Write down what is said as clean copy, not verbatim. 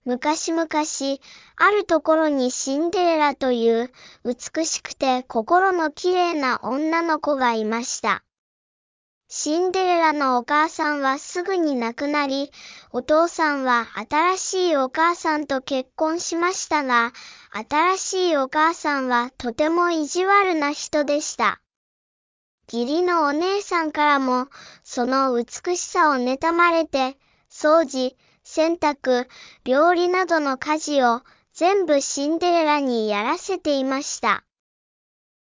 昔々、あるところにシンデレラという美しくて心のきれいな女の子がいました。シンデレラのお母さんはすぐに亡くなり、お父さんは新しいお母さんと結婚しましたが、新しいお母さんはとても意地悪な人でした。義理のお姉さんからも、その美しさを妬まれて、掃除、洗濯、料理などの家事を全部シンデレラにやらせていました。